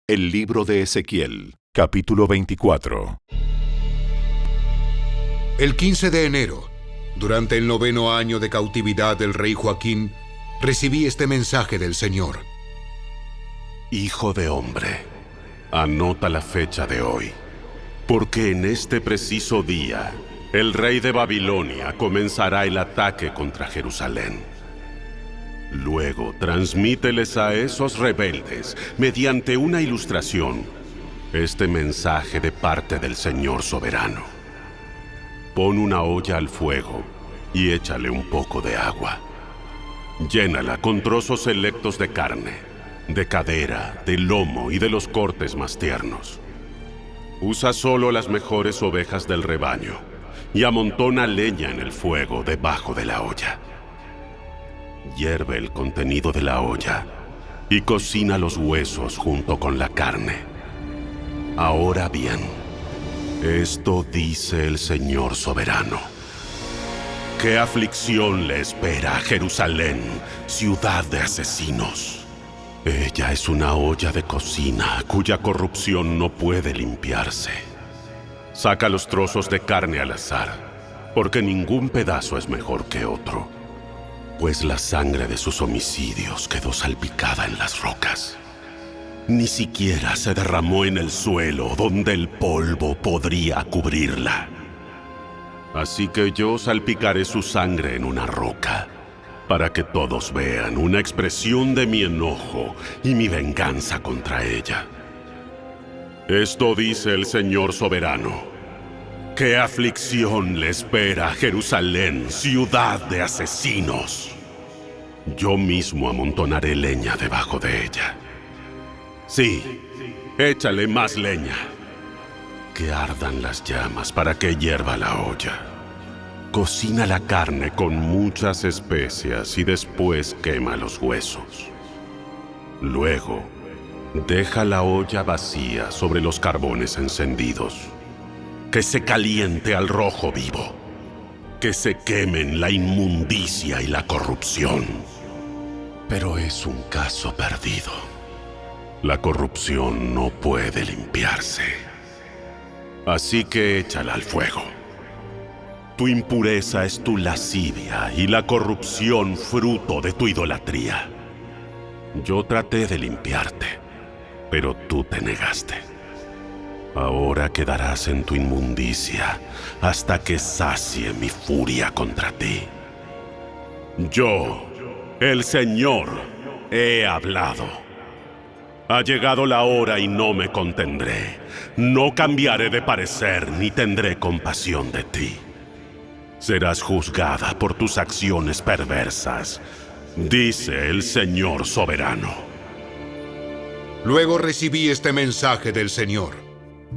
El libro de Ezequiel, capítulo 24. El 15 de enero, durante el 9º año de cautividad del rey Joaquín, recibí este mensaje del Señor. Hijo de hombre, anota la fecha de hoy, porque en este preciso día, el rey de Babilonia comenzará el ataque contra Jerusalén. Luego, transmíteles a esos rebeldes, mediante una ilustración, este mensaje de parte del Señor soberano. Pon una olla al fuego y échale un poco de agua. Llénala con trozos selectos de carne, de cadera, de lomo y de los cortes más tiernos. Usa solo las mejores ovejas del rebaño y amontona leña en el fuego debajo de la olla. Hierve el contenido de la olla y cocina los huesos junto con la carne. Ahora bien, esto dice el Señor soberano. ¿Qué aflicción le espera a Jerusalén, ciudad de asesinos? Ella es una olla de cocina cuya corrupción no puede limpiarse. Saca los trozos de carne al azar, porque ningún pedazo es mejor que otro. Pues la sangre de sus homicidios quedó salpicada en las rocas. Ni siquiera se derramó en el suelo donde el polvo podría cubrirla. Así que yo salpicaré su sangre en una roca, para que todos vean una expresión de mi enojo y mi venganza contra ella. Esto dice el Señor soberano. ¿Qué aflicción le espera a Jerusalén, ciudad de asesinos? Yo mismo amontonaré leña debajo de ella. Sí, échale más leña. Que ardan las llamas para que hierva la olla. Cocina la carne con muchas especias y después quema los huesos. Luego, deja la olla vacía sobre los carbones encendidos. Que se caliente al rojo vivo. Que se quemen la inmundicia y la corrupción. Pero es un caso perdido. La corrupción no puede limpiarse. Así que échala al fuego. Tu impureza es tu lascivia y la corrupción fruto de tu idolatría. Yo traté de limpiarte, pero tú te negaste. Ahora quedarás en tu inmundicia hasta que sacie mi furia contra ti. Yo, el Señor, he hablado. Ha llegado la hora y no me contendré. No cambiaré de parecer ni tendré compasión de ti. Serás juzgada por tus acciones perversas, dice el Señor soberano. Luego recibí este mensaje del Señor.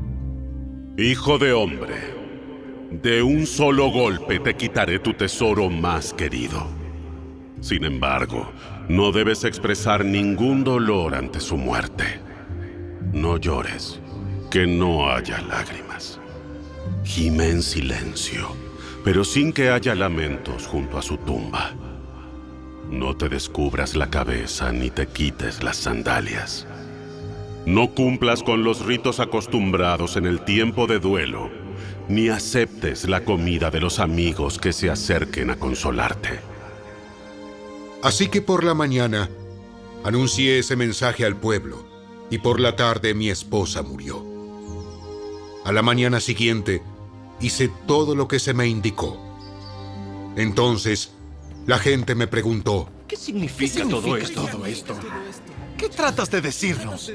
Hijo de hombre, de un solo golpe te quitaré tu tesoro más querido. Sin embargo, no debes expresar ningún dolor ante su muerte. No llores, que no haya lágrimas. Gime en silencio, pero sin que haya lamentos junto a su tumba. No te descubras la cabeza ni te quites las sandalias. No cumplas con los ritos acostumbrados en el tiempo de duelo, ni aceptes la comida de los amigos que se acerquen a consolarte. Así que por la mañana anuncié ese mensaje al pueblo, y por la tarde mi esposa murió. A la mañana siguiente hice todo lo que se me indicó. Entonces la gente me preguntó: ¿Qué significa todo esto? ¿Qué tratas de decirnos?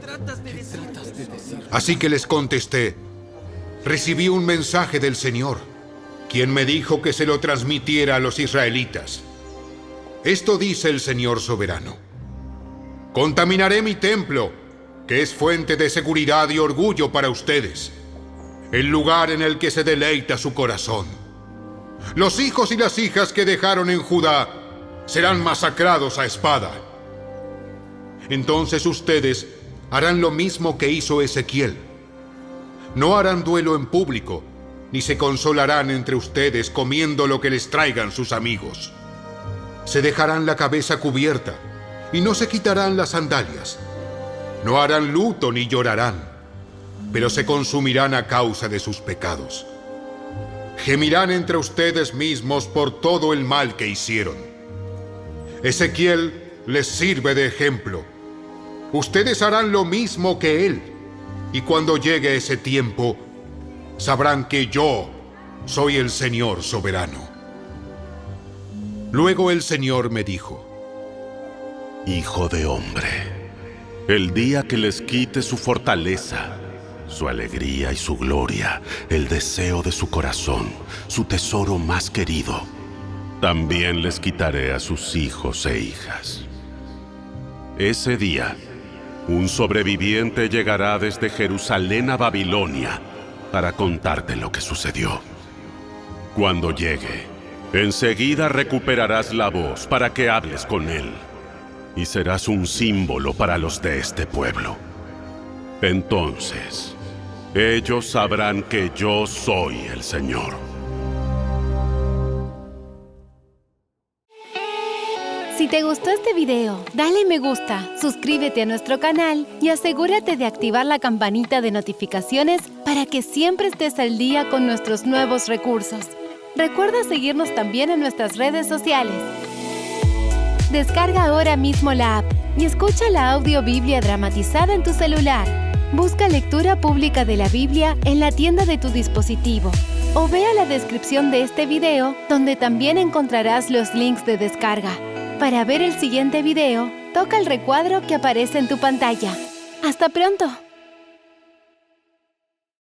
Así que les contesté: recibí un mensaje del Señor, quien me dijo que se lo transmitiera a los israelitas. Esto dice el Señor soberano: contaminaré mi templo, que es fuente de seguridad y orgullo para ustedes, el lugar en el que se deleita su corazón. Los hijos y las hijas que dejaron en Judá serán masacrados a espada. Entonces ustedes harán lo mismo que hizo Ezequiel. No harán duelo en público, ni se consolarán entre ustedes comiendo lo que les traigan sus amigos. Se dejarán la cabeza cubierta y no se quitarán las sandalias. No harán luto ni llorarán, pero se consumirán a causa de sus pecados. Gemirán entre ustedes mismos por todo el mal que hicieron. Ezequiel les sirve de ejemplo. Ustedes harán lo mismo que él, y cuando llegue ese tiempo, sabrán que yo soy el Señor soberano. Luego el Señor me dijo: Hijo de hombre, el día que les quite su fortaleza, su alegría y su gloria, el deseo de su corazón, su tesoro más querido, también les quitaré a sus hijos e hijas. Ese día, un sobreviviente llegará desde Jerusalén a Babilonia para contarte lo que sucedió. Cuando llegue, enseguida recuperarás la voz para que hables con él, y serás un símbolo para los de este pueblo. Entonces, ellos sabrán que yo soy el Señor. Si te gustó este video, dale me gusta, suscríbete a nuestro canal y asegúrate de activar la campanita de notificaciones para que siempre estés al día con nuestros nuevos recursos. Recuerda seguirnos también en nuestras redes sociales. Descarga ahora mismo la app y escucha la audio Biblia dramatizada en tu celular. Busca lectura pública de la Biblia en la tienda de tu dispositivo o ve a la descripción de este video donde también encontrarás los links de descarga. Para ver el siguiente video, toca el recuadro que aparece en tu pantalla. ¡Hasta pronto!